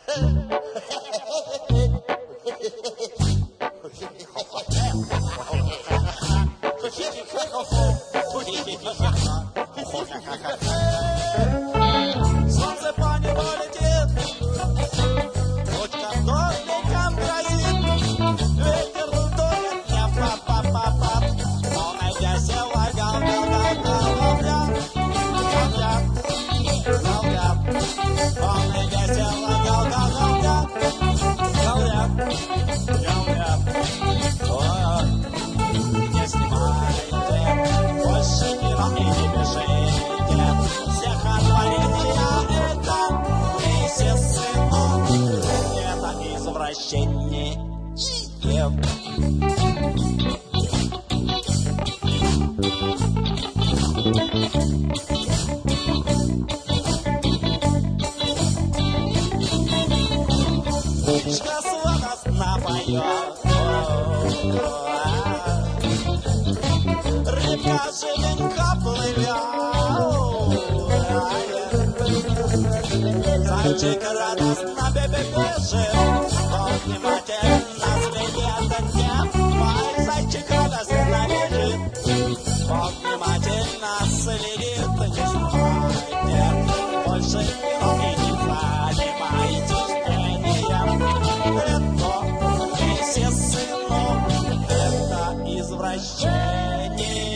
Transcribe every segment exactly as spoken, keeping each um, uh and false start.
Солнце по небу летит, ручка дождиком грозит, ветер дует, я пап-пап-пап-пап, полная весела, гал-гал-гал-гал-гал-гал, гал-гал, полная весела, гал-гал-гал-гал, гал-гал, гал-гал, ой, не снимайте, больше кино и не бежите, всех отвалите, а это миссис Сынок, это извращение. Птичка сладостно поет, рыбка живенько плывет, зайчик радостно бежит, он внимательно следит, мой зайчик радостно бежит, он внимательно следит, не знайте, больше кино и не занимайтесь пением, это миссис Сынок, это извращение.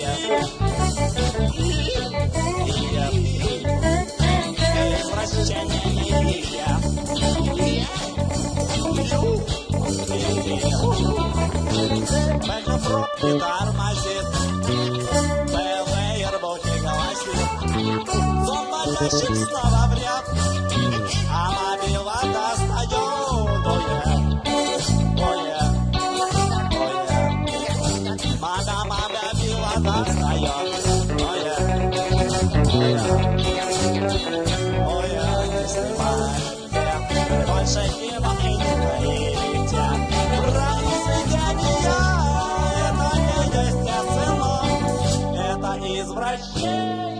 Бэкэ пробки тормозит, ПВР бухи голосит, зомбоящик снова вряд, а мобила достает, ой-е, ой-е, мада мобила достает, ой-е, ой-е, не снимайте, больше кино и не говорите, произведение, это не естественно, это извращение.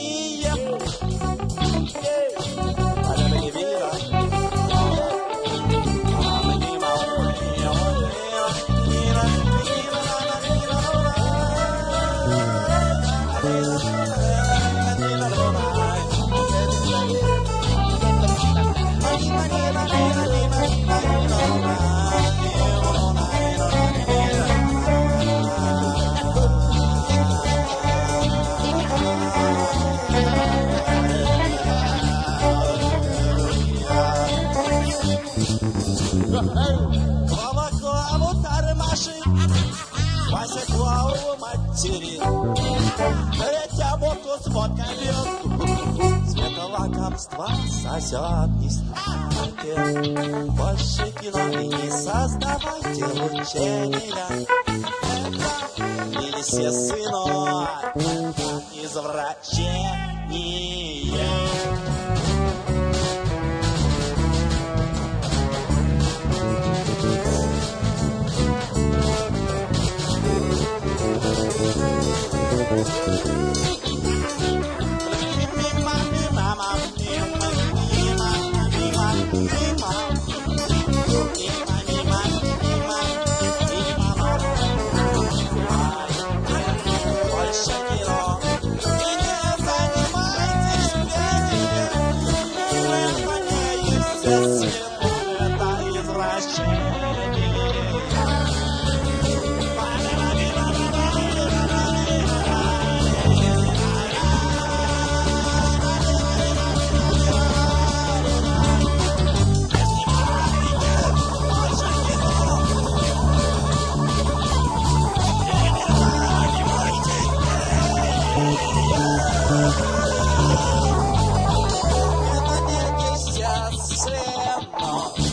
Клава Клаву тормоши, Вася Клаву матери, третья водку с водкой бьет, цвета лакомства сосет, не станьте, больше кино и не создавайте учения, это миссис Сынок, это извращение. Это не естественно.